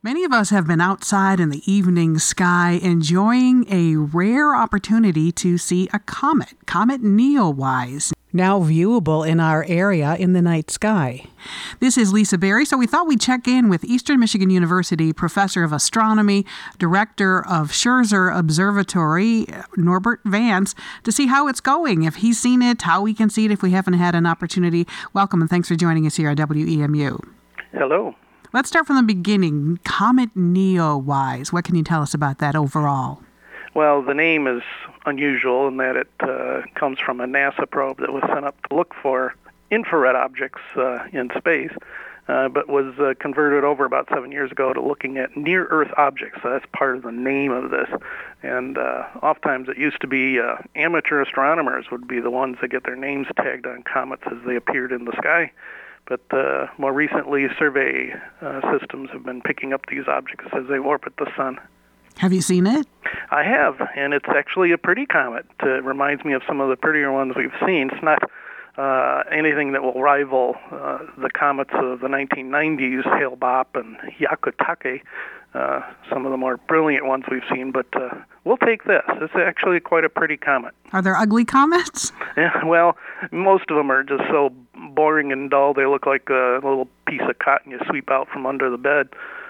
Many of us have been outside in the evening sky enjoying a rare opportunity to see a comet, Comet Neowise, now viewable in our area in the night sky. This is Lisa Berry, so we thought we'd check in with Eastern Michigan University Professor of Astronomy, Director of Scherzer Observatory, Norbert Vance, to see how it's going, if he's seen it, how we can see it if we haven't had an opportunity. Welcome and thanks for joining us here at WEMU. Hello. Let's start from the beginning. Comet Neowise. What can you tell us about that overall? Well, the name is unusual in that it comes from a NASA probe that was sent up to look for infrared objects in space, but was converted over about 7 years ago to looking at near-Earth objects. So that's part of the name of this. And oftentimes it used to be amateur astronomers would be the ones that get their names tagged on comets as they appeared in the sky. But more recently, survey systems have been picking up these objects as they orbit the sun. Have you seen it? I have, and it's actually a pretty comet. It reminds me of some of the prettier ones we've seen. It's not anything that will rival the comets of the 1990s, Hale-Bopp and Hyakutake, some of the more brilliant ones we've seen, but we'll take this. It's actually quite a pretty comet. Are there ugly comets? Yeah, well, most of them are just so boring and dull, they look like a little piece of cotton you sweep out from under the bed.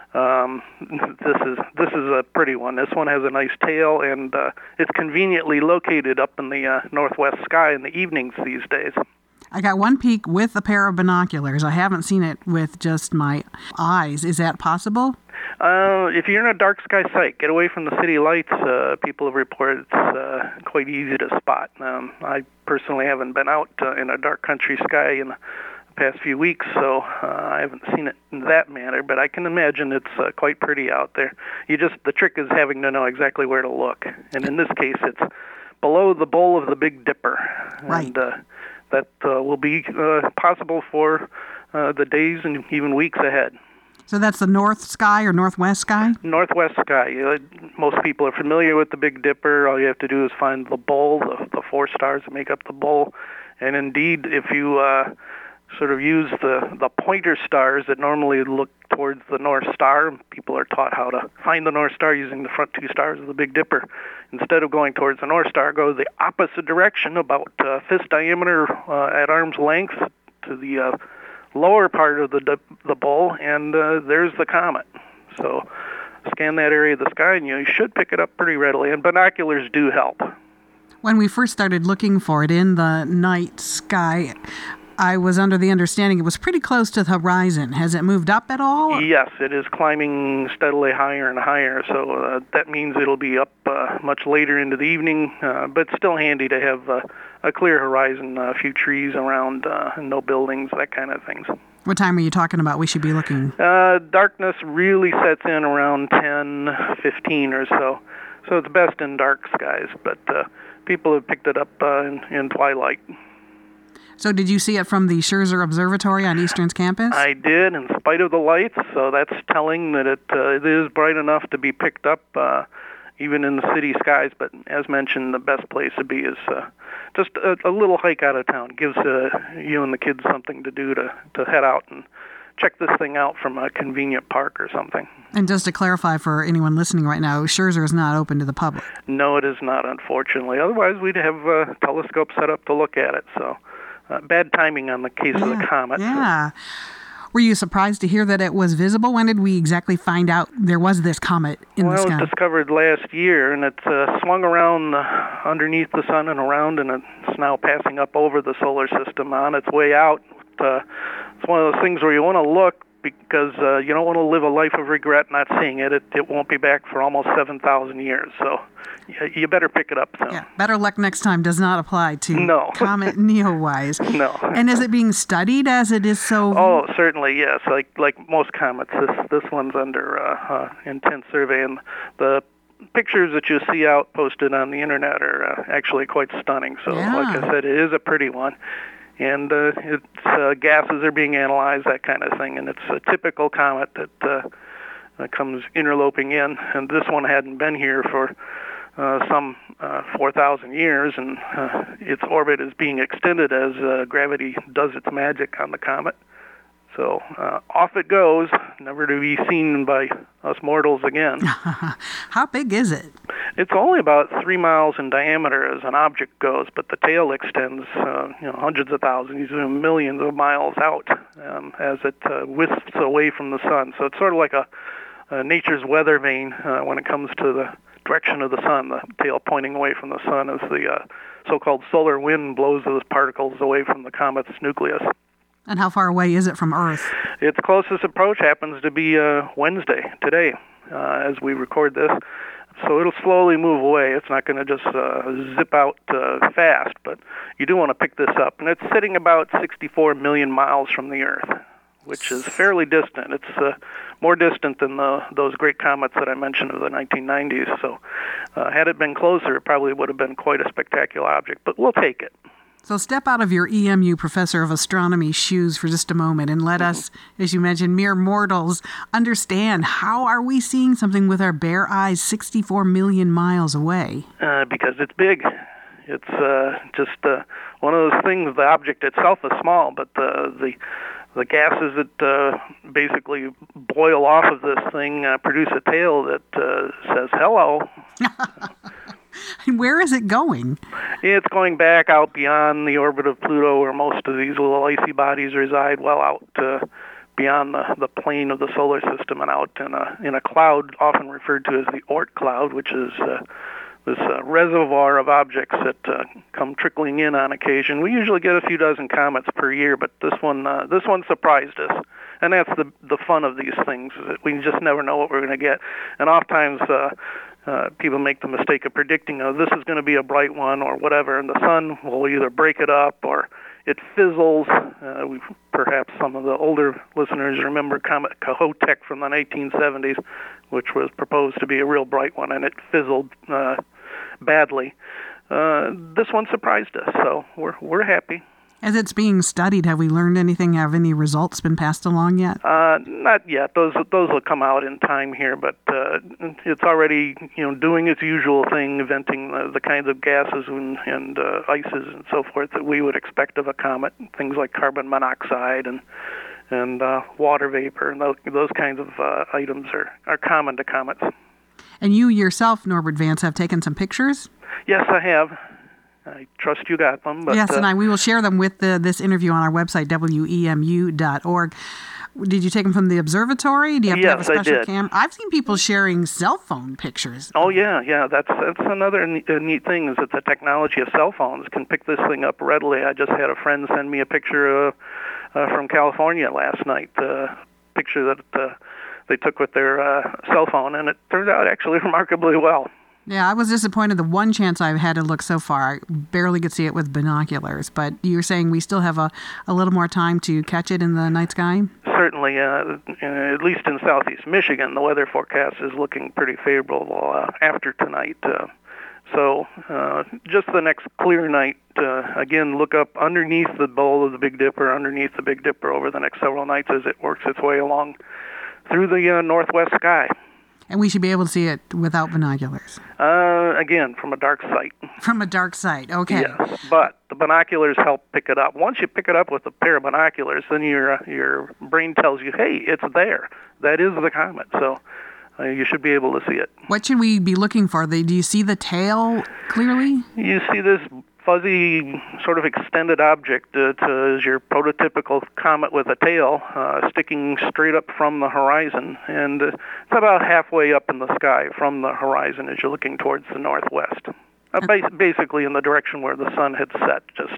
This is a pretty one. This one has a nice tail, and it's conveniently located up in the northwest sky in the evenings these days. I got one peek with a pair of binoculars. I haven't seen it with just my eyes. Is that possible? If you're in a dark sky site, get away from the city lights. People have reported it's quite easy to spot. I personally haven't been out in a dark country sky in the past few weeks, so I haven't seen it in that manner, but I can imagine it's quite pretty out there. The trick is having to know exactly where to look. And in this case, it's below the bowl of the Big Dipper. Right. And that will be possible for the days and even weeks ahead. So that's the north sky or northwest sky? Northwest sky. Most people are familiar with the Big Dipper. All you have to do is find the bowl, the four stars that make up the bowl. And indeed, if you sort of use the pointer stars that normally look towards the North Star, people are taught how to find the North Star using the front two stars of the Big Dipper. Instead of going towards the North Star, go the opposite direction, about fist diameter at arm's length to the lower part of the bowl, and there's the comet. So scan that area of the sky, and you should pick it up pretty readily, and binoculars do help. When we first started looking for it in the night sky, I was under the understanding it was pretty close to the horizon. Has it moved up at all? Yes, it is climbing steadily higher and higher, so that means it'll be up much later into the evening, but still handy to have a clear horizon, a few trees around, no buildings, that kind of things. What time are you talking about we should be looking? Darkness really sets in around 10:15 or so, so it's best in dark skies, but people have picked it up in twilight. So did you see it from the Scherzer Observatory on Eastern's campus? I did, in spite of the lights, so that's telling that it is bright enough to be picked up even in the city skies, but as mentioned, the best place to be is just a little hike out of town. It gives you and the kids something to do to head out and check this thing out from a convenient park or something. And just to clarify for anyone listening right now, Scherzer is not open to the public. No, it is not, unfortunately. Otherwise, we'd have telescopes set up to look at it, so bad timing on the case of the comet. Yeah. Were you surprised to hear that it was visible? When did we exactly find out there was this comet in the sky? Well, it was discovered last year, and it swung around underneath the sun and around, and it's now passing up over the solar system on its way out. It's one of those things where you want to look because you don't want to live a life of regret not seeing it. It won't be back for almost 7,000 years, so you better pick it up soon. Yeah, better luck next time does not apply to Comet Neowise. No. And is it being studied as it is so? Oh, certainly, yes. Like most comets, this one's under intense survey, and the pictures that you see out posted on the internet are actually quite stunning. So, like I said, it is a pretty one. And its gases are being analyzed, that kind of thing. And it's a typical comet that comes interloping in. And this one hadn't been here for some 4,000 years, and its orbit is being extended as gravity does its magic on the comet. So off it goes, never to be seen by us mortals again. How big is it? It's only about 3 miles in diameter as an object goes, but the tail extends hundreds of thousands, even millions of miles out as it wisps away from the sun. So it's sort of like a nature's weather vane when it comes to the direction of the sun, the tail pointing away from the sun as the so-called solar wind blows those particles away from the comet's nucleus. And how far away is it from Earth? Its closest approach happens to be Wednesday, today, as we record this. So it'll slowly move away. It's not going to just zip out fast, but you do want to pick this up. And it's sitting about 64 million miles from the Earth, which is fairly distant. It's more distant than those great comets that I mentioned of the 1990s. So had it been closer, it probably would have been quite a spectacular object, but we'll take it. So step out of your EMU professor of astronomy shoes for just a moment and let us, as you mentioned, mere mortals, understand how are we seeing something with our bare eyes 64 million miles away? Because it's big. It's just one of those things. The object itself is small, but the gases that basically boil off of this thing produce a tail that says hello. Where is it going? It's going back out beyond the orbit of Pluto, where most of these little icy bodies reside, well out beyond the plane of the solar system and out in a cloud often referred to as the Oort cloud, which is this reservoir of objects that come trickling in on occasion. We usually get a few dozen comets per year, but this one surprised us. And that's the fun of these things, is that we just never know what we're going to get. And oftentimes people make the mistake of predicting, this is going to be a bright one or whatever, and the sun will either break it up or it fizzles. Perhaps some of the older listeners remember Comet Kohoutek from the 1970s, which was proposed to be a real bright one, and it fizzled badly. This one surprised us, so we're happy. As it's being studied, have we learned anything? Have any results been passed along yet? Not yet. Those will come out in time here, but it's already doing its usual thing, venting the kinds of gases and ices and so forth that we would expect of a comet. Things like carbon monoxide and water vapor, and those kinds of items are common to comets. And you yourself, Norbert Vance, have taken some pictures? Yes, I have. I trust you got them. But, yes, and we will share them with this interview on our website, wemu.org. Did you take them from the observatory? Do you have to have a special camera? I've seen people sharing cell phone pictures. Oh, yeah. That's another neat thing, is that the technology of cell phones can pick this thing up readily. I just had a friend send me a picture from California last night, a picture that they took with their cell phone, and it turned out actually remarkably well. Yeah, I was disappointed. The one chance I've had to look so far, I barely could see it with binoculars. But you're saying we still have a little more time to catch it in the night sky? Certainly. At least in southeast Michigan, the weather forecast is looking pretty favorable after tonight. So just the next clear night, again, look up underneath the bowl of the Big Dipper, underneath the Big Dipper over the next several nights as it works its way along through the northwest sky. And we should be able to see it without binoculars? Again, from a dark sight. From a dark sight, okay. Yes, but the binoculars help pick it up. Once you pick it up with a pair of binoculars, then your brain tells you, hey, it's there. That is the comet, so you should be able to see it. What should we be looking for? Do you see the tail clearly? You see this fuzzy sort of extended object is your prototypical comet with a tail sticking straight up from the horizon, and it's about halfway up in the sky from the horizon as you're looking towards the northwest, basically in the direction where the sun had set just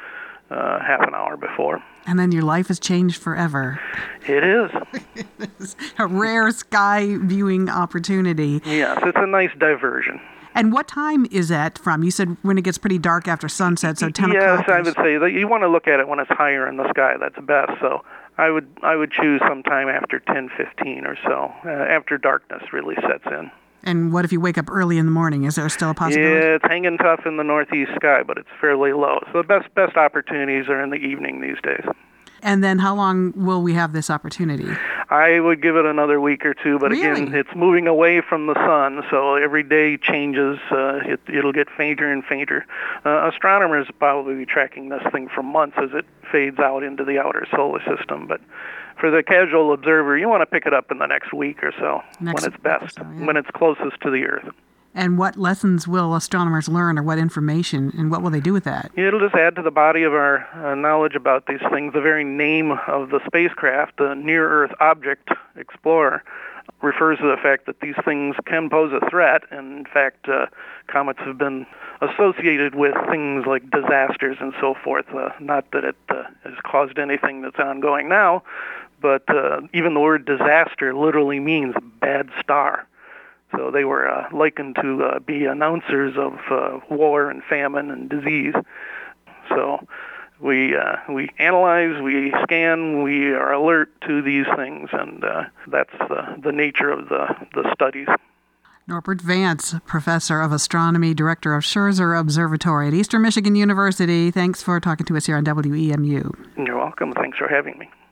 half an hour before. And then your life has changed forever. It is. It's a rare sky viewing opportunity. Yes, it's a nice diversion. And what time is that from? You said when it gets pretty dark after sunset, so 10 o'clock. Yes, I would say that you want to look at it when it's higher in the sky. That's best. So I would choose sometime after 10:15 or so, after darkness really sets in. And what if you wake up early in the morning? Is there still a possibility? Yeah, it's hanging tough in the northeast sky, but it's fairly low. So the best opportunities are in the evening these days. And then how long will we have this opportunity? I would give it another week or two, but Really? again, it's moving away from the sun, so every day changes. It'll get fainter and fainter. Astronomers probably be tracking this thing for months as it fades out into the outer solar system, but for the casual observer, you want to pick it up in the next week or so when it's best, when it's closest to the Earth. And what lessons will astronomers learn, or what information, and what will they do with that? It'll just add to the body of our knowledge about these things. The very name of the spacecraft, the Near-Earth Object Explorer, refers to the fact that these things can pose a threat. And in fact, comets have been associated with things like disasters and so forth. Not that it has caused anything that's ongoing now, but even the word disaster literally means bad star. So they were likened to be announcers of war and famine and disease. So we analyze, we scan, we are alert to these things, and that's the nature of the studies. Norbert Vance, Professor of Astronomy, Director of Scherzer Observatory at Eastern Michigan University. Thanks for talking to us here on WEMU. You're welcome. Thanks for having me.